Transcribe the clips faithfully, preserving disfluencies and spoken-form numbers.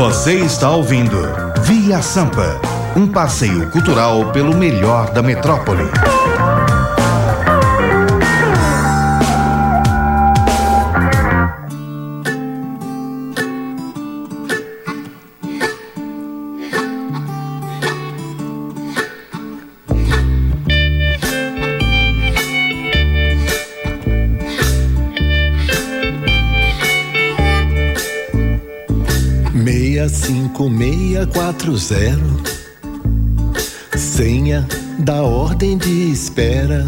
Você está ouvindo Via Sampa, um passeio cultural pelo melhor da metrópole. cinco seis quatro zero, senha da ordem de espera.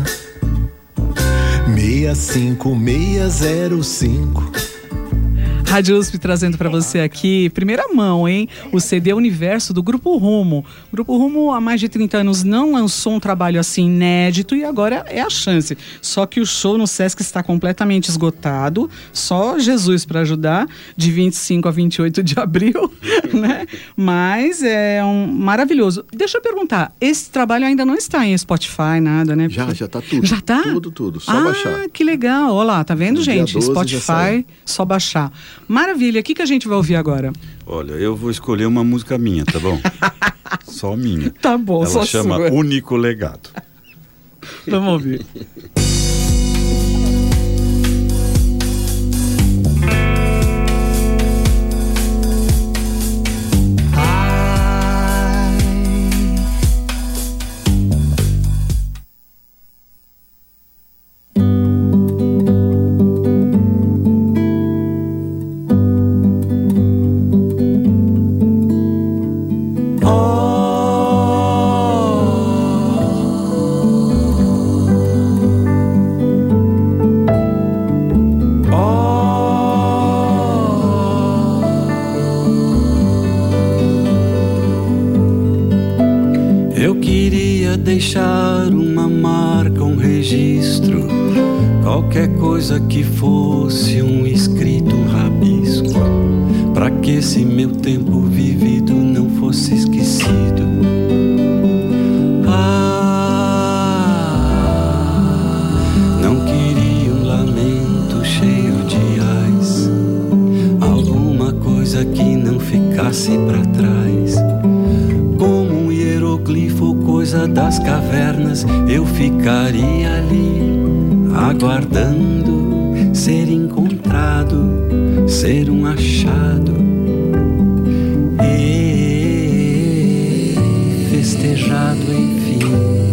Seis cinco seis zero cinco. Rádio U S P trazendo para você aqui, primeira mão, hein? O C D Universo do Grupo Rumo. O Grupo Rumo há mais de trinta anos não lançou um trabalho assim inédito e agora é a chance. Só que o show no Sesc está completamente esgotado, só Jesus para ajudar, de vinte e cinco a vinte e oito de abril, né? Mas é um maravilhoso. Deixa eu perguntar, esse trabalho ainda não está em Spotify, nada, né? Já, já tá tudo. Já tá? Tudo, tudo, só ah, baixar. Ah, que legal, olha lá, tá vendo, no gente? Spotify, só baixar. Maravilha, o que, que a gente vai ouvir agora? Olha, eu vou escolher uma música minha, tá bom? Só minha. Tá bom, Ela só chama sua. Único Legado. Vamos ouvir. Deixar uma marca, um registro, qualquer coisa que fosse um escrito, um rabisco, para que esse meu tempo vivido não fosse esquecido. Ah, não queria um lamento cheio de ais, alguma coisa que não ficasse para trás. Como um hieroglifo, coisa das cavernas, eu ficaria ali, aguardando ser encontrado, ser um achado e festejado, enfim.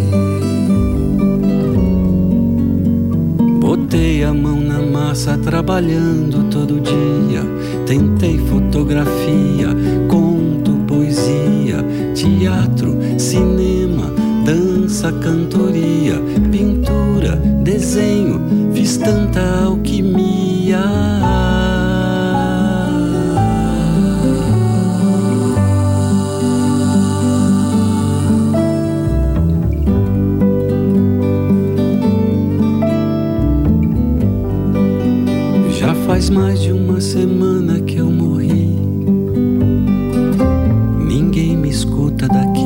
Botei a mão na massa, trabalhando todo dia, tentei fotografia, conto, poesia, teatro, cinema, dança, cantoria, pintura, desenho, fiz tanta alquimia. Já faz mais de uma semana que eu morri. Ninguém me escuta daqui,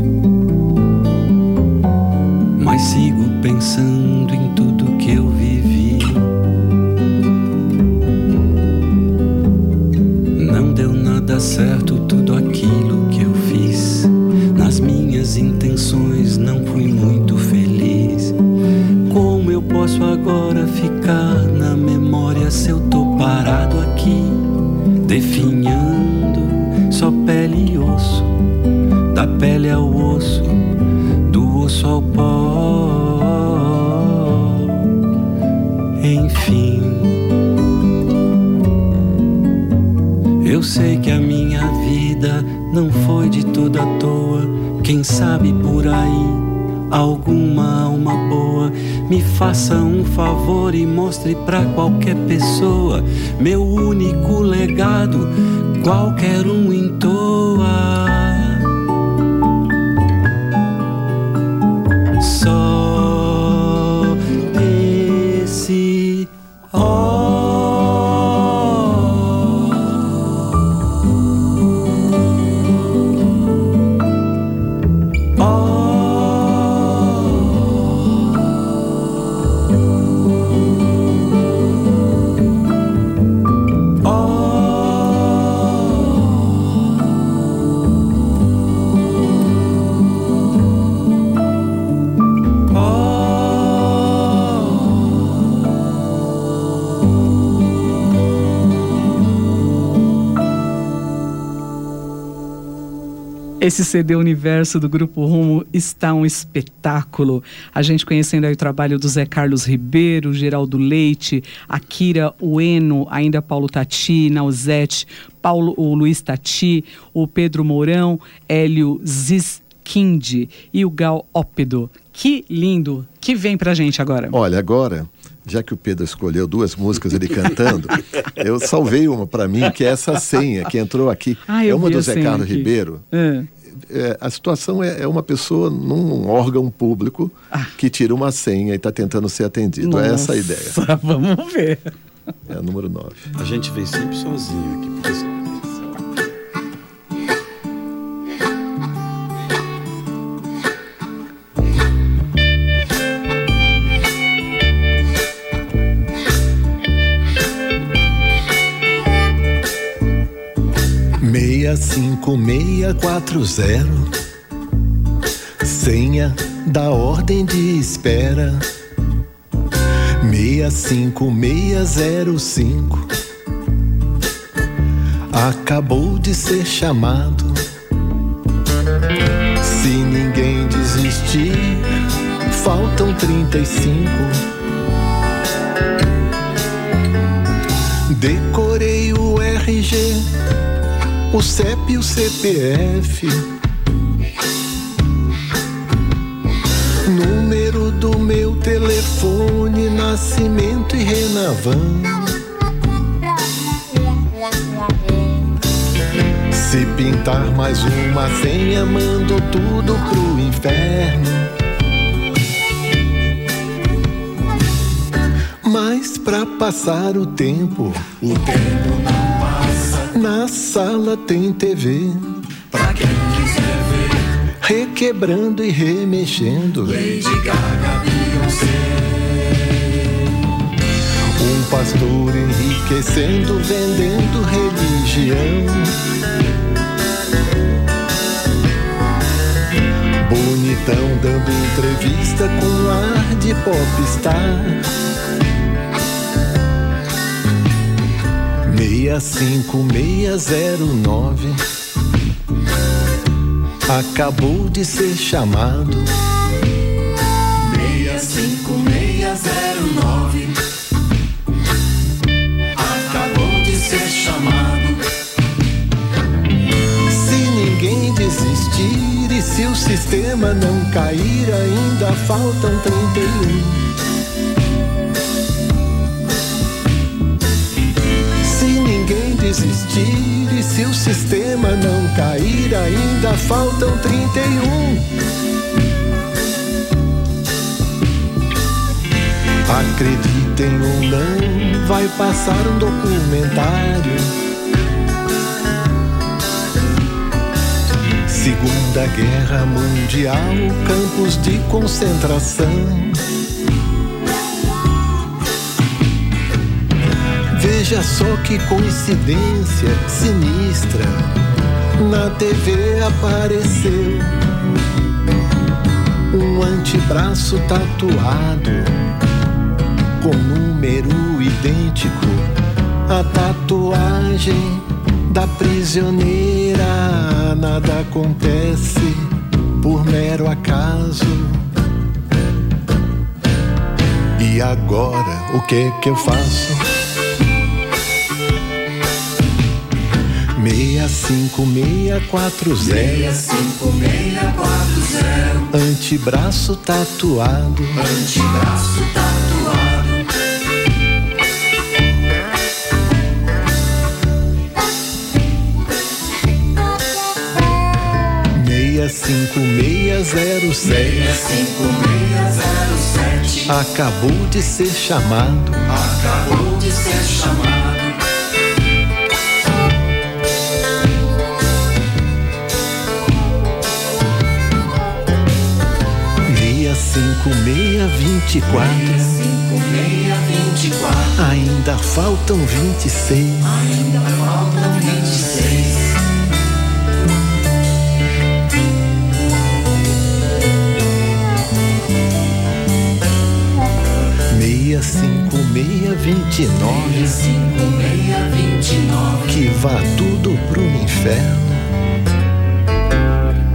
mas sigo pensando em tudo que eu vivi. Não deu nada certo tudo aquilo que eu fiz. Nas minhas intenções não fui muito feliz. Como eu posso agora ficar na memória se eu tô parado aqui, definhando só pele e osso, da pele ao osso, do osso ao pó, enfim. Eu sei que a minha vida não foi de toda à toa. Quem sabe por aí alguma alma boa me faça um favor e mostre pra qualquer pessoa meu único legado, qualquer um entoa. Só esse ó. Esse C D Universo do Grupo Rumo está um espetáculo. A gente conhecendo aí o trabalho do Zé Carlos Ribeiro, Geraldo Leite, Akira Ueno, ainda Paulo Tati, Nausete, Paulo, o Luiz Tati, o Pedro Mourão, Hélio Ziskind e o Gal Ópido. Que lindo! Que vem pra gente agora? Olha, agora, já que o Pedro escolheu duas músicas ele cantando, eu salvei uma para mim, que é essa senha que entrou aqui. Ah, é eu uma vi do a Zé senha Carlos aqui. Ribeiro. É. É, a situação é, é uma pessoa num órgão público Ah. que tira uma senha e está tentando ser atendido. Nossa, É essa a ideia. Vamos ver. É a número nove. A gente vem sempre sozinho aqui. Porque... seis cinco seis quatro zero, senha da ordem de espera. Seis cinco seis zero cinco, acabou de ser chamado. Se ninguém desistir, faltam trinta e cinco. Decorei o R G, o C E P e o C P F, número do meu telefone, nascimento e Renavan. Se pintar mais uma senha, mando tudo pro inferno. Mas pra passar o tempo, o tempo não passa. Na sala tem T V, pra quem quiser ver, requebrando e remexendo. Lady Gaga, Beyoncé. Um pastor enriquecendo, vendendo religião. Bonitão dando entrevista com ar de popstar. Seis cinco seis zero nove, acabou de ser chamado. Seis cinco seis zero nove, acabou de ser chamado. Se ninguém desistir e se o sistema não cair, ainda faltam trinta e um. Desistir e se o sistema não cair, ainda faltam trinta e um. Acreditem ou não, vai passar um documentário. Segunda Guerra Mundial, campos de concentração. Veja só que coincidência sinistra, na T V apareceu um antebraço tatuado com número idêntico à tatuagem da prisioneira. Nada acontece por mero acaso. E agora, o que que eu faço? Seis cinco seis quatro zero, Seis cinco seis quatro zero, antebraço tatuado. antebraço tatuado. Seis cinco seis zero Seis sete, cinco seis zero sete, acabou de ser chamado. acabou de ser chamado. Cinco seis vinte e quatro, cinco seis vinte e quatro, ainda faltam vinte e seis. ainda faltam vinte e seis. Seis cinco seis vinte e nove, cinco seis vinte e nove, que vá tudo pro inferno.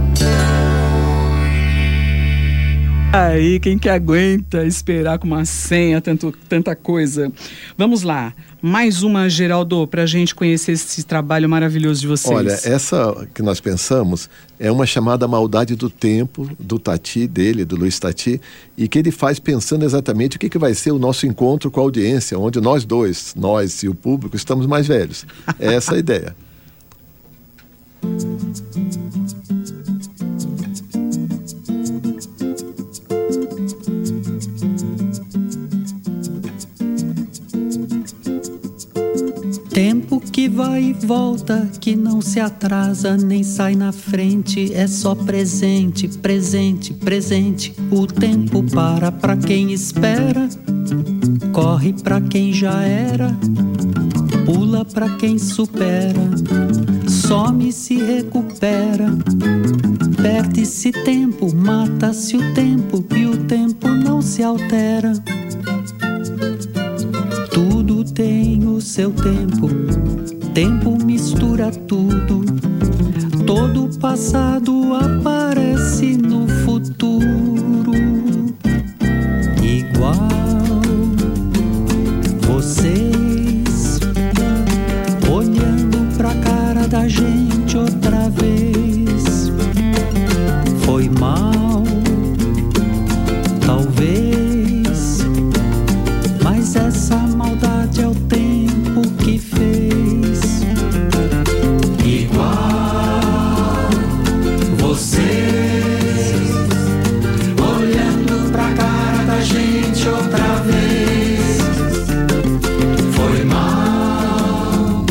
Aí, quem que aguenta esperar com uma senha tanto, tanta coisa? Vamos lá, mais uma, Geraldo, pra gente conhecer esse trabalho maravilhoso de vocês. Olha, essa que nós pensamos é uma chamada Maldade do Tempo, do Tati, dele, do Luiz Tati, e que ele faz pensando exatamente o que, que vai ser o nosso encontro com a audiência, onde nós dois, nós e o público, estamos mais velhos. É essa a ideia. Tempo que vai e volta, que não se atrasa nem sai na frente, é só presente, presente, presente. O tempo para pra quem espera, corre pra quem já era, pula pra quem supera, some e se recupera. Perde-se tempo, mata-se o tempo e o tempo não se altera. Tudo tem o seu tempo, tempo mistura tudo. Todo passado aparece no futuro. Igual vocês olhando pra cara da gente outra vez. Foi mal, talvez, mas essa maldade é o tempo que fez. Igual vocês olhando pra cara da gente outra vez. Foi mal,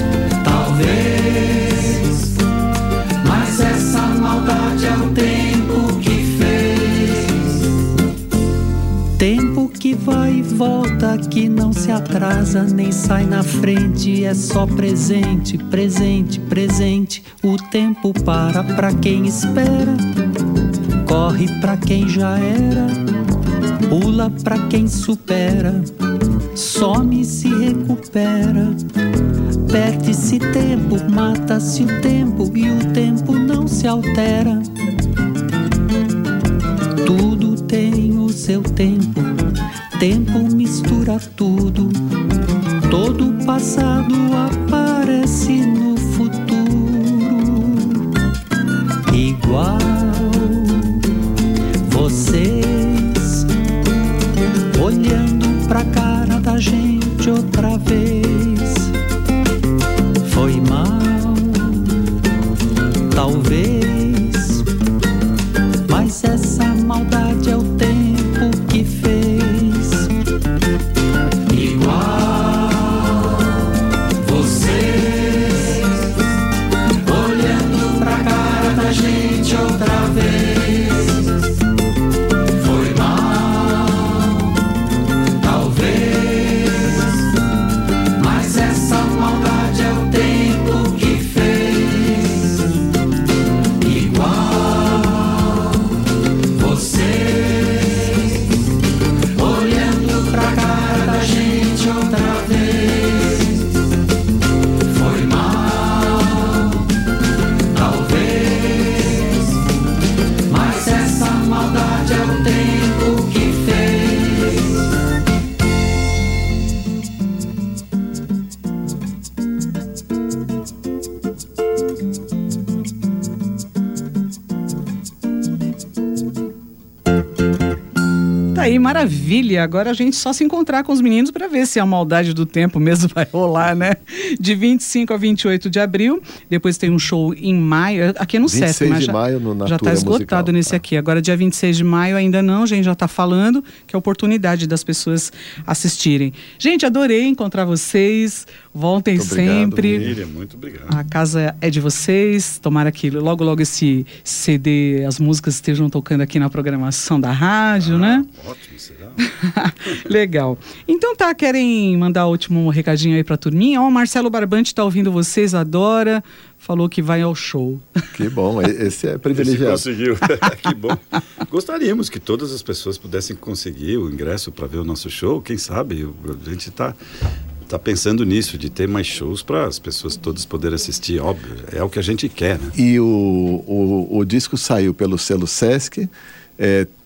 talvez, mas essa maldade é o tempo que fez. Tempo que vai e volta, que não se atrasa nem sai na frente, é só presente, presente, presente. O tempo para pra quem espera, corre pra quem já era, pula pra quem supera, some e se recupera. Perde-se tempo, mata-se o tempo e o tempo não se altera. Tudo tem o seu tempo, tempo mistura tudo. Todo passado aparece no futuro. Igual vocês olhando pra cara da gente outra vez. Foi mal, talvez, mas essa maldade é o tempo que fez. Igual vocês olhando pra cara da gente outra vez. Foi mal, talvez, mas essa maldade é o tempo que fez. Igual vocês olhando pra cara da gente outra vez. Foi mal, talvez, mas essa maldade é o tempo que fez. Tá aí, maravilha. Agora a gente só se encontrar com os meninos para ver se a maldade do tempo mesmo vai rolar, né? De vinte e cinco a vinte e oito de abril. Depois tem um show em maio. Aqui no vinte e seis Sesc, mas de já, maio no já tá Natura esgotado Musical. nesse aqui. Agora dia vinte e seis de maio ainda não, a gente já tá falando, que é a oportunidade das pessoas assistirem. Gente, adorei encontrar vocês. Voltem Muito obrigado, sempre. Miriam, muito obrigado. A casa é de vocês. Tomara que logo, logo esse C D, as músicas estejam tocando aqui na programação da rádio, Ah, né? Ótimo, será? Legal. Então tá, querem mandar o último recadinho aí pra turminha? Ó, o Marcelo Barbante tá ouvindo vocês, adora. Falou que vai ao show. Que bom, esse é Esse privilegiado. conseguiu. Que bom. Gostaríamos que todas as pessoas pudessem conseguir o ingresso para ver o nosso show. Quem sabe? A gente está tá pensando nisso, de ter mais shows para as pessoas todas poderem assistir. Óbvio, é o que a gente quer, né? E o, o, o disco saiu pelo selo Sesc, é,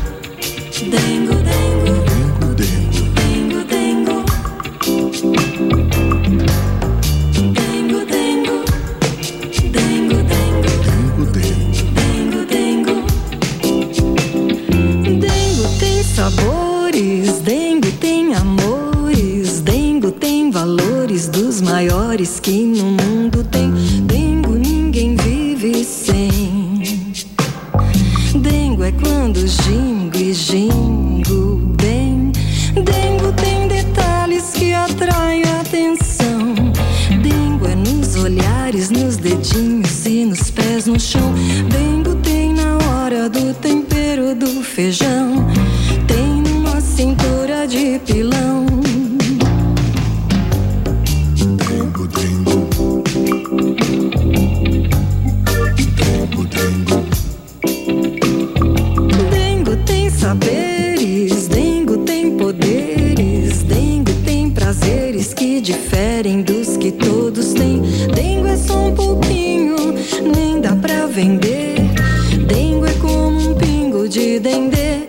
dengo, dengo, dengo, dengo, dengo, dengo, dengo, dengo, dengo, dengo tem sabores, dengo tem amores, dengo tem valores dos maiores que no mundo tem. Dengo ninguém vive sem. Dengo é quando gingo e gingo bem. Dengo tem detalhes que atraem a atenção. Dengo é nos olhares, nos dedinhos e nos pés no chão. Dengo tem na hora do tempero do feijão. Tem numa cintura de pilão. Dengo, dengo. Dengo, dengo. Dengo tem saberes, dengo tem poderes, dengo tem prazeres que diferem dos que todos têm. Dengo é só um pouquinho, nem dá pra vender. Dengo é como um pingo de dendê.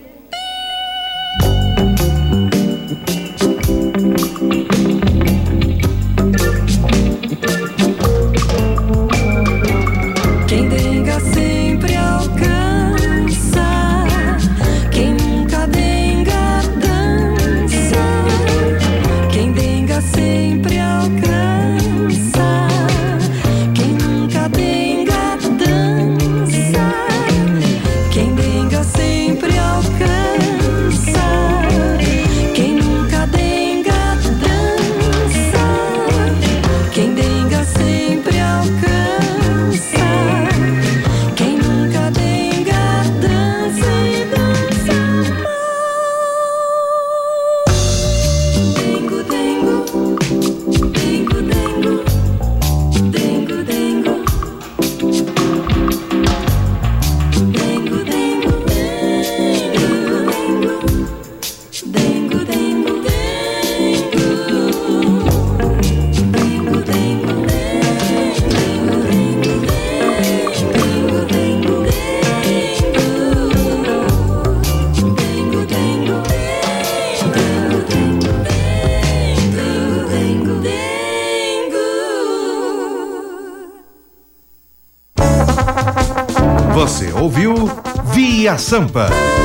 Quem denga sempre alcança, quem nunca denga dança. Quem denga sempre alcança, quem nunca denga dança. ouviu Via Sampa.